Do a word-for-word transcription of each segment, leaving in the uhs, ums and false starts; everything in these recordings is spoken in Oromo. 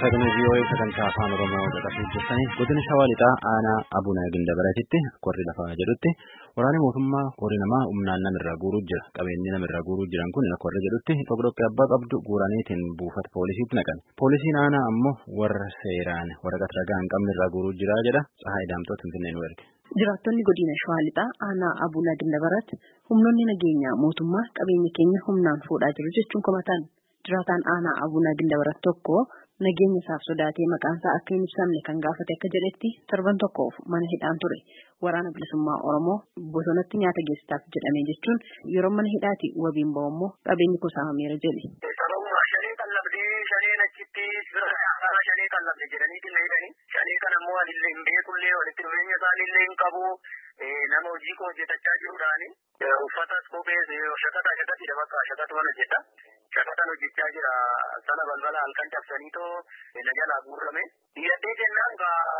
Sagana V O A sagantaa afaan Oromoo caqasuuf jettanii godina Shawaa Lixaa aanaa Abuna Gindabaratitti qorri lafaa jedhutti waraana mootummaa horii namaa humnaan namirraa guuruu jira. Qabeenyi namirraa guuruu jiran kun akka warra jedhutti dhokkodhokkee abbaa qabdu guuraniitiin buufata poolisiitti naqan. Poolisiin aanaa ammoo warra seeraan waraqaa ragaa hin qabne irraa guuruu jira jedha. Tsahaay Daamtoot Finfinnee nu erge. Jiraattonni godina Shawaa Lixaa aanaa Abuna Gindabarat humnoonni nageenyaa mootummaa qabeenya keenya humnaan fuudhaa jiru jechuun komatan. Jiraataan aanaa Abuna Gindabarat tokko nageenya isaaf sodaatee maqaan isaa akka hin ibsamne kan gaafate akka jedhetti torban tokkoof mana hidhaan ture. Waraana bilisummaa Oromoo bosonatti nyaata geessisaaf jedhamee jechuun yeroo mana hidhaati wabiin ba'u immoo qabeenyi kuusameera jedhe. Sababuma shanii qallabdee shanii achitti bira shanii qallabde jedhanii dhimma hidhanii shanii kana immoo walillee hin beekullee walitti dhufeenya isaaniillee hin qabu nama hojii koo hojjetachaa jiruudhaani uffatas kophees shaqataa shaqatiidha bakka shaqatu mana jedha. Shaqatan hojjechaa jira sana balbala halkan cabsaniitoo na jalaa guurrame. Diyaddee jennaan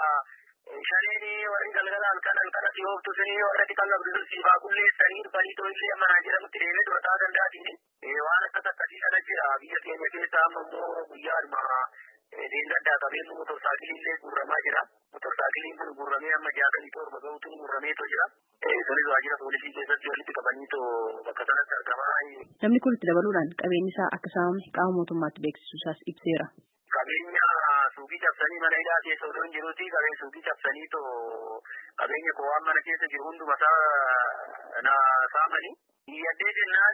gaa shaniin warri galgala halkan halkan asii ooftu suni warratti qallabdu siifaa kulleessanii dhufaniitoo illee manaa jedhamutti deemee durataa danda'atiin waan akkas akkasii kana jira biyya keenya keessaa ammoo guyyaadhuma deemgaddaa qabeenyu motorsaayikiliillee guurramaa jira. Motorsaayikiliin kun guurramee amma jaatamii torba gahuutuun guurrameetoo jira. Sunis waajjira poolisii keessatti walitti qabaniitoo bakka sanatti argamaa. Namni kun itti dabaluudhaan qabeenyi isaa akka saamame qaama mootummaatti beeksisuu isaas ibseera. Qabeenya suuqii cabsanii mana hidhaa keessa odoo hin jiruuti qabeenya suuqii cabsaniitoo qabeenya koo waan mana keessa jiru hunduma isaa na saamanii. Diyaddee jennaan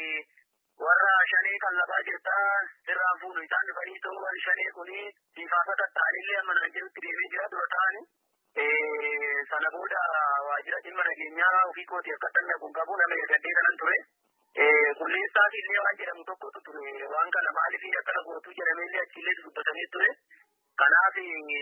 warra shanee qallabaa jirtaa sirraan fuunu isaan dhufaniitoo warri shanee kuni siifaasa tattaanillee amma nan jirutti deemee jira dura ta'anii. Sana booda waajjira dhimma nageenyaa ofii kooti akka tanna kun qabu nama ergadee kanan ture. Qulleessaati illee waan jedhamu tokkotu ture waan kana maaliif akkana gootuu jedhameellee achiillee dubbatamee ture. Kanaaf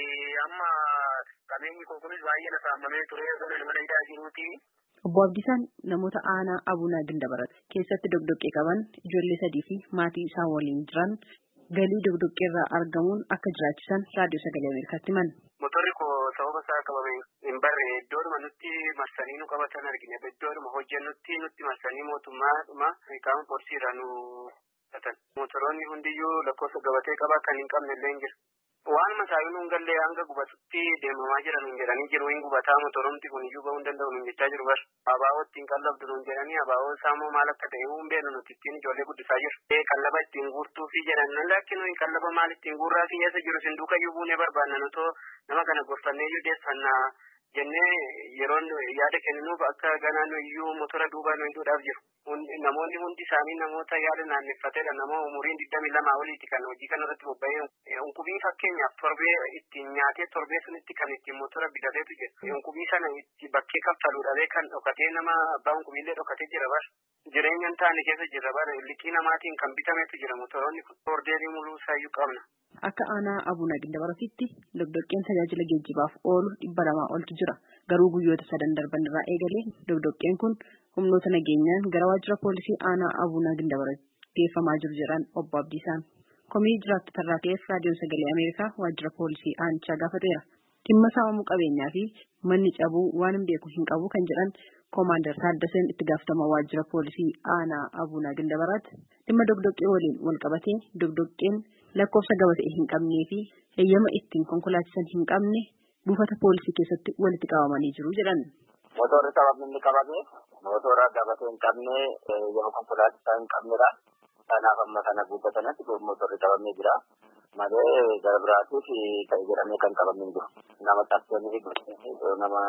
amma qabeenyi koo kunis baay'ee na saamamee ture mana hidhaa jiruuti. Obbo Abdiisaan namoota aanaa Abuna Gindabarat keessatti dogdoqqee qaban ijoollee sadii fi maatii isaa waliin jiran galii dogdoqqee irraa argamuun akka jiraachisan raadiyoo sagalee Ameerikaatti himan. Motorri koo sababa isaa qabame hin barre iddoodhuma nutti marsanii nu qabatan argine iddoodhuma hojjennutti nutti marsanii mootummaadhuma qaama poolisii irraa nu qabatan. Motoroonni hundiyyuu lakkoofsa gabatee qabaa kan hin qabne illee hin jiru. Waan masaayii nuun gallee hanga gubatutti deemamaa jiran nuun jedhanii jiru hin gubataa motoromti kun iyyuu bahuu hin danda'u nuun jechaa jiru bar. Abaaboo ittiin qallabdu nuun jedhanii abaaboo saamoo maal akka ta'e hin beeknu nuti ittiin ijoollee guddisaa jiru. Qallaba ittiin guurtuu fi jedhan nan lakki nuyi qallaba maal ittiin guurraa fi eessa jiru sinduukayyuu buunee barbaanna nutoo nama kana gorfannee iyyuu deessannaa jennee yeroon yaada kenninuuf akka ganaan iyyuu motora duubaa nu hidhuudhaaf jiru. Namoonni hundi isaanii namoota yaada naanneeffateedha. Nama umuriin digdamii lamaa oliiti kan hojii kanarratti bobba'ee unkubii fakkeenyaaf torbee ittiin nyaatee torbee sunitti kan ittiin motora bitateetu jira. Unkubii sana itti bakkee kaffaluudhaaf kan dhokatee nama abbaa unkubiillee dhokatee jira bar. Jireenya hin taane keessa jira bar. Liqii namaatiin kan bitameetu jira motoroonni kun. Ordeerii muluu isaayyuu qabna. Akka aanaa Abuna Gindabaratitti dogdoqqeen tajaajila geejjibaaf oolu dhibba lamaa oltu jira. Garuu guyyoota sadan darban irraa eegalee dogdoqqeen kun humnoota nageenyaan gara waajjira poolisii aanaa Abuna Gindabarat geeffamaa jiru jedhan Obbo Abdiisaan. Komii jiraattota irraa ta'eef raadiyoon sagalee Ameerikaa waajjira poolisii aanichaa gaafateera. Dhimma saamamuu qabeenyaa fi manni cabuu waan hin beeku hin qabu kan jedhan Koomaandar Taaddaseen itti gaafatama waajjira poolisii aanaa Abuna Gindabarat dhimma dogdoqqee waliin wal qabatee dogdoqqeen lakkoofsa gabatee hin qabnee fi heeyyama ittiin konkolaachisan hin qabne buufata poolisii keessatti walitti qabamanii jiru jedhan. Motorri sababni inni qabame motora gabatee hin qabne heeyyama konkolaachisaa hin qabnedha. Kanaaf amma kana guuttatanatti motorri qabamee jira. Malee gara biraatiif ta'e jedhamee kan qabamee jiru. Nama taksanii nama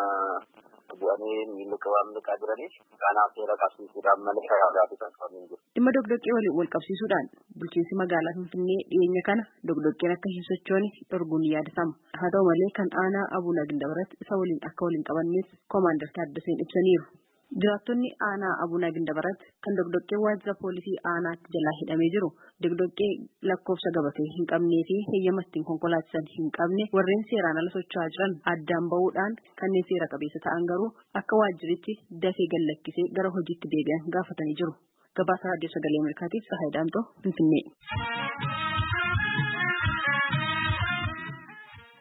bu'anii miilli qabaamni qadiraniif kanaaf seera qabsiisuudhaan malee karaa biraatiif kan qabamee jiru. Dhimma dogdoqqee waliin wal qabsiisuudhaan bulchiinsi magaalaa Finfinnee dhiyeenya kana dogdoqqeen akka hin sochoone dhorkuun yaadatama. Haa ta'u malee kan aanaa Abuna Gindabarat isa waliin akka waliin qabanneef Koomaandar Taaddaseen ibsaniiru. Jiraattonni aanaa Abuna Gindabarat kan dogdoqqee waajjira poolisii aanaatti jalaa hidhamee jiru dogdoqqee lakkoofsa gabatee hin qabnee fi heeyyama ittiin konkolaachisan hin qabne warreen seeraan ala socho'aa jiran addaan bahuudhaan kanneen seera qabeessa ta'an garuu akka waajjirichi dafee gallakkisee gara hojiitti deebi'an gaafatanii jiru. Gabaasa raadiyoo sagalee Ameerikaatiif Tsahaay Daamtoo Finfinnee.